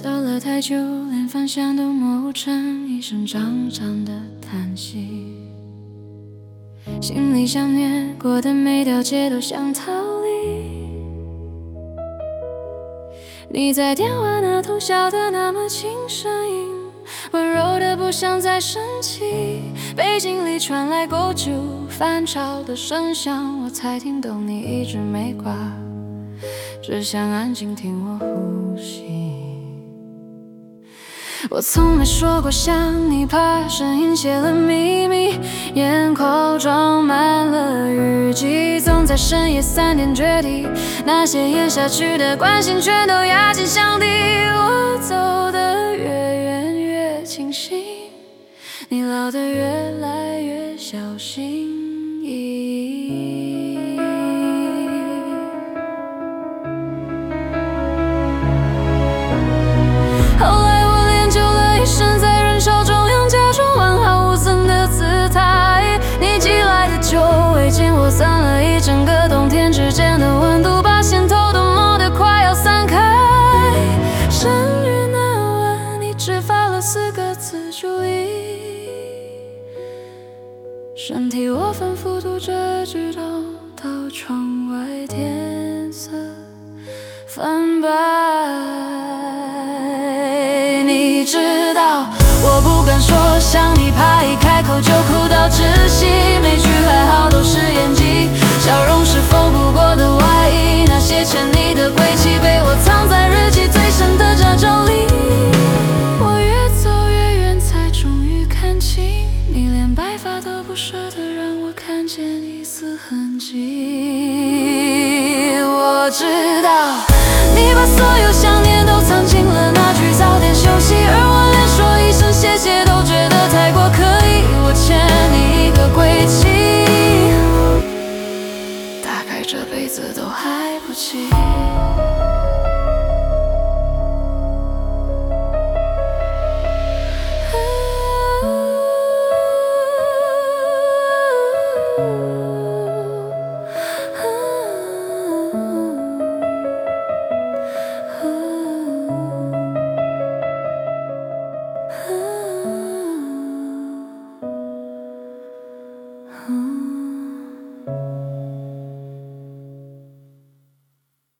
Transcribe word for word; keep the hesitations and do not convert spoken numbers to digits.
走了太久，连方向都模糊成一声长长的叹息。心里想念过的每条街都想逃离。你在电话那头笑得那么轻声音，温柔的不想再生气。背景里传来狗酒翻炒的声响，我才听懂你一直没挂，只想安静听我呼吸。我从没说过想你，怕声音泄了秘密，眼眶装满了日记，总在深夜三点决堤，那些咽下去的关心全都压进箱底。我走得越远越清醒，你老得越来越小心翼翼。后来我练就了一身在人潮中央假装完好无损的姿态，你寄来的酒味间我散了一整个冬天，之间的温度把线头都磨得快要散开。生日那晚你只发了四个字注意，身体我反复读着，直到到窗外天色泛白。你知道我不敢说想你，怕一开口就哭到窒息，每句还好都是演技，笑容